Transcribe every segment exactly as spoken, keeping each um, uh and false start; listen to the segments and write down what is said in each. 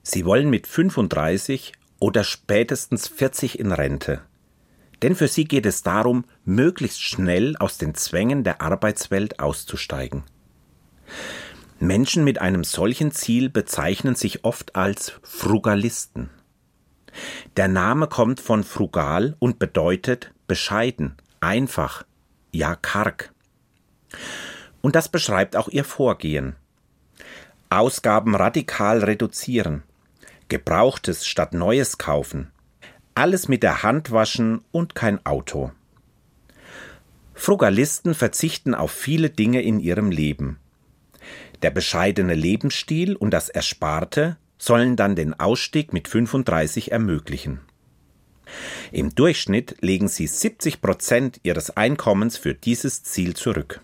Sie wollen mit fünfunddreißig oder spätestens vierzig in Rente. Denn für sie geht es darum, möglichst schnell aus den Zwängen der Arbeitswelt auszusteigen. Menschen mit einem solchen Ziel bezeichnen sich oft als Frugalisten. Der Name kommt von frugal und bedeutet bescheiden, einfach, ja karg. Und das beschreibt auch ihr Vorgehen. Ausgaben radikal reduzieren, Gebrauchtes statt Neues kaufen, alles mit der Hand waschen und kein Auto. Frugalisten verzichten auf viele Dinge in ihrem Leben. Der bescheidene Lebensstil und das Ersparte sollen dann den Ausstieg mit fünfunddreißig ermöglichen. Im Durchschnitt legen sie siebzig Prozent ihres Einkommens für dieses Ziel zurück.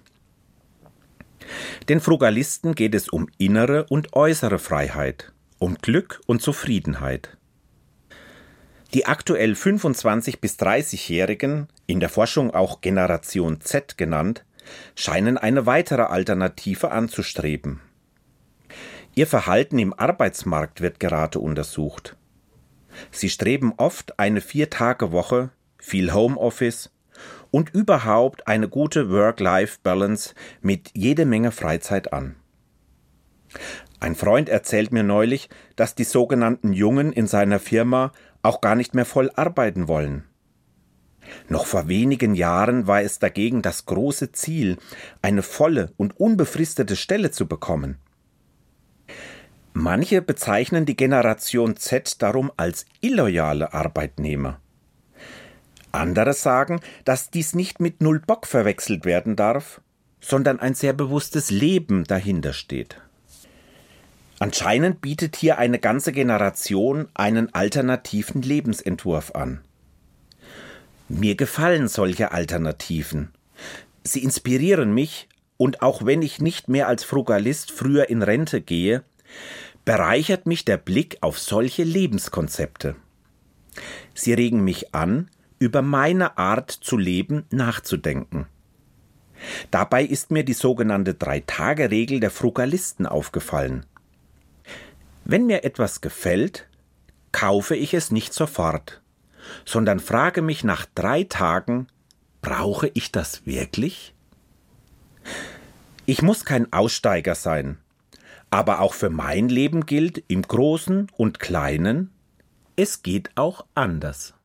Den Frugalisten geht es um innere und äußere Freiheit, um Glück und Zufriedenheit. Die aktuell fünfundzwanzig- bis dreißigjährigen, in der Forschung auch Generation Z genannt, scheinen eine weitere Alternative anzustreben. Ihr Verhalten im Arbeitsmarkt wird gerade untersucht. Sie streben oft eine Vier-Tage-Woche, viel Homeoffice und überhaupt eine gute Work-Life-Balance mit jede Menge Freizeit an. Ein Freund erzählt mir neulich, dass die sogenannten Jungen in seiner Firma auch gar nicht mehr voll arbeiten wollen. Noch vor wenigen Jahren war es dagegen das große Ziel, eine volle und unbefristete Stelle zu bekommen. Manche bezeichnen die Generation Z darum als illoyale Arbeitnehmer. Andere sagen, dass dies nicht mit Null Bock verwechselt werden darf, sondern ein sehr bewusstes Leben dahinter steht. Anscheinend bietet hier eine ganze Generation einen alternativen Lebensentwurf an. Mir gefallen solche Alternativen. Sie inspirieren mich und auch wenn ich nicht mehr als Frugalist früher in Rente gehe, bereichert mich der Blick auf solche Lebenskonzepte. Sie regen mich an, über meine Art zu leben nachzudenken. Dabei ist mir die sogenannte Drei-Tage-Regel der Frugalisten aufgefallen. Wenn mir etwas gefällt, kaufe ich es nicht sofort, sondern frage mich nach drei Tagen, brauche ich das wirklich? Ich muss kein Aussteiger sein, aber auch für mein Leben gilt im Großen und Kleinen, es geht auch anders.